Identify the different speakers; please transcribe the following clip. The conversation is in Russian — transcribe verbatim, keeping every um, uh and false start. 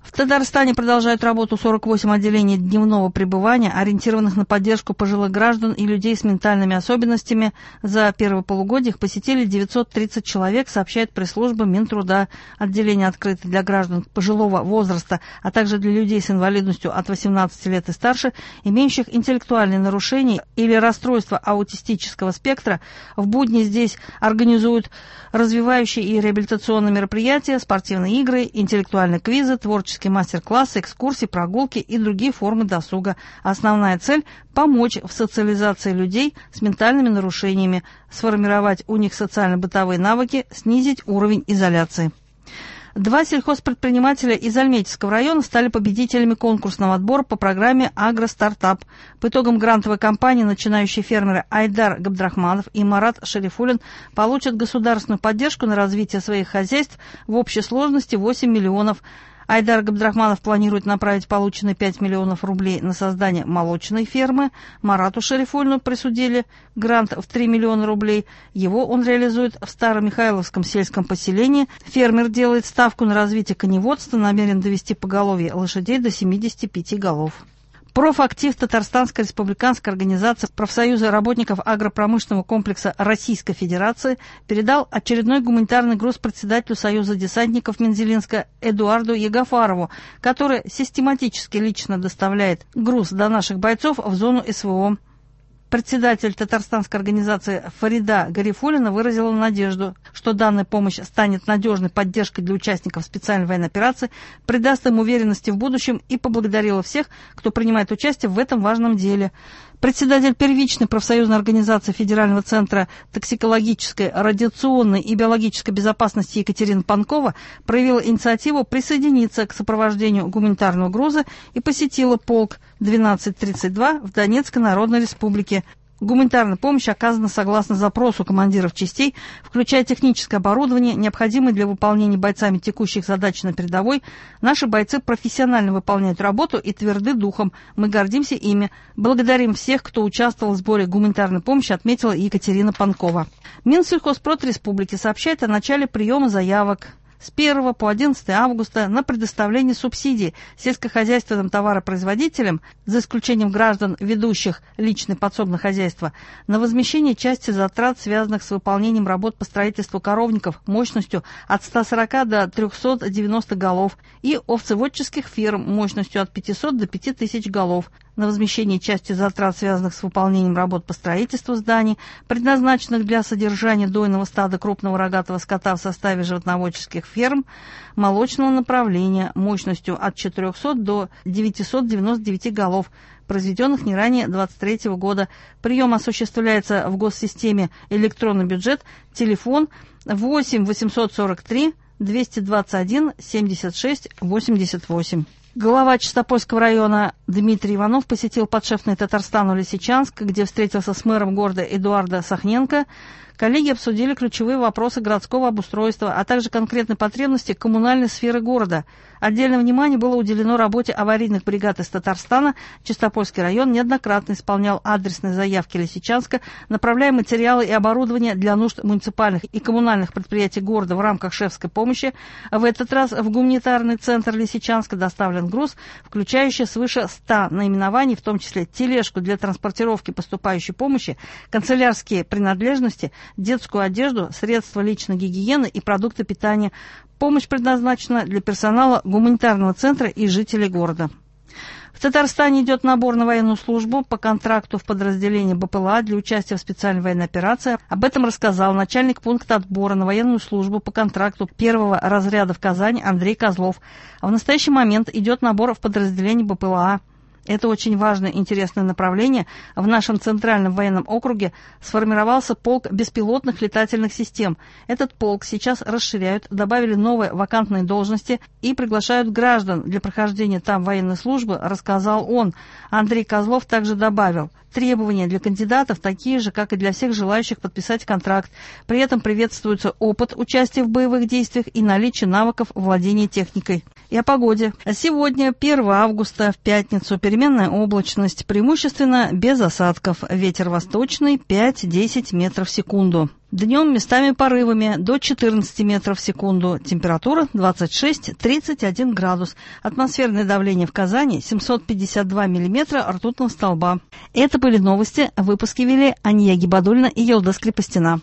Speaker 1: В Татарстане продолжают работу сорок восемь отделений дневного пребывания, ориентированных на поддержку пожилых граждан и людей с ментальными особенностями. За первое полугодие их посетили девятьсот тридцать человек, сообщает пресс-служба Минтруда. Отделения открыты для граждан пожилого возраста, а также для людей с инвалидностью от восемнадцати лет и старше, имеющих интеллектуальные нарушения или расстройства аутистического спектра. В будни здесь организуют развивающие и реабилитационные мероприятия, спортивные игры, интеллектуальные квизы, творческие мастер-классы, экскурсии, прогулки и другие формы досуга. Основная цель – помочь в социализации людей с ментальными нарушениями, сформировать у них социально-бытовые навыки, снизить уровень изоляции. Два сельхозпредпринимателя из Альметьевского района стали победителями конкурсного отбора по программе «Агростартап». По итогам грантовой кампании начинающие фермеры Айдар Габдрахманов и Марат Шарифулин получат государственную поддержку на развитие своих хозяйств в общей сложности восемь миллионов. Айдар Габдрахманов планирует направить полученные пять миллионов рублей на создание молочной фермы. Марату Шарифулину присудили грант в три миллиона рублей. Его он реализует в Старомихайловском сельском поселении. Фермер делает ставку на развитие коневодства, намерен довести поголовье лошадей до семидесяти пяти голов. Профактив Татарстанской республиканской организации профсоюза работников агропромышленного комплекса Российской Федерации передал очередной гуманитарный груз председателю Союза десантников Мензелинска Эдуарду Ягафарову, который систематически лично доставляет груз до наших бойцов в зону СВО. Председатель татарстанской организации Фарида Гарифуллина выразила надежду, что данная помощь станет надежной поддержкой для участников специальной военной операции, придаст им уверенности в будущем и поблагодарила всех, кто принимает участие в этом важном деле. Председатель первичной профсоюзной организации Федерального центра токсикологической, радиационной и биологической безопасности Екатерина Панкова проявила инициативу присоединиться к сопровождению гуманитарного груза и посетила полк двенадцать тридцать два в Донецкой Народной Республике. Гуманитарная помощь оказана согласно запросу командиров частей, включая техническое оборудование, необходимое для выполнения бойцами текущих задач на передовой. Наши бойцы профессионально выполняют работу и тверды духом. Мы гордимся ими. Благодарим всех, кто участвовал в сборе гуманитарной помощи, отметила Екатерина Панкова. Минсельхозпрод Республики сообщает о начале приема заявок с первого по одиннадцатое августа на предоставление субсидий сельскохозяйственным товаропроизводителям, за исключением граждан, ведущих личное подсобное хозяйство, на возмещение части затрат, связанных с выполнением работ по строительству коровников мощностью от ста сорока до трехсот девяноста голов и овцеводческих ферм мощностью от пятисот до пяти тысяч голов, на возмещение части затрат, связанных с выполнением работ по строительству зданий, предназначенных для содержания дойного стада крупного рогатого скота в составе животноводческих ферм молочного направления мощностью от четырехсот до девятисот девяноста девяти голов, произведенных не ранее двадцать третьего года. Прием осуществляется в госсистеме «Электронный бюджет», телефон восемь восемьсот сорок три двести двадцать один семьдесят шесть восемьдесят восемь. Глава Чистопольского района Дмитрий Иванов посетил подшефный Татарстану Лисичанск, где встретился с мэром города Эдуарда Сахненко. Коллеги обсудили ключевые вопросы городского обустройства, а также конкретные потребности коммунальной сферы города. Отдельное внимание было уделено работе аварийных бригад из Татарстана. Чистопольский район неоднократно исполнял адресные заявки Лисичанска, направляя материалы и оборудование для нужд муниципальных и коммунальных предприятий города в рамках шефской помощи. В этот раз в гуманитарный центр Лисичанска доставлен груз, включающий свыше ста наименований, в том числе тележку для транспортировки поступающей помощи, канцелярские принадлежности, детскую одежду, средства личной гигиены и продукты питания. Помощь предназначена для персонала гуманитарного центра и жителей города. В Татарстане идет набор на военную службу по контракту в подразделении БПЛА для участия в специальной военной операции. Об этом рассказал начальник пункта отбора на военную службу по контракту первого разряда в Казани Андрей Козлов. А в настоящий момент идет набор в подразделении БПЛА. Это очень важное и интересное направление. В нашем центральном военном округе сформировался полк беспилотных летательных систем. Этот полк сейчас расширяют, добавили новые вакантные должности и приглашают граждан для прохождения там военной службы, рассказал он. Андрей Козлов также добавил: требования для кандидатов такие же, как и для всех желающих подписать контракт. При этом приветствуется опыт участия в боевых действиях и наличие навыков владения техникой. И о погоде. Сегодня, первого августа, в пятницу, период переменная облачность, преимущественно без осадков. Ветер восточный пять-десять метров в секунду. Днем местами порывами до четырнадцати метров в секунду. Температура двадцать шесть - тридцать один градус. Атмосферное давление в Казани семьсот пятьдесят два миллиметра ртутного столба. Это были новости. Выпуски вели Ания Гибадульна и Елда Скрипостина.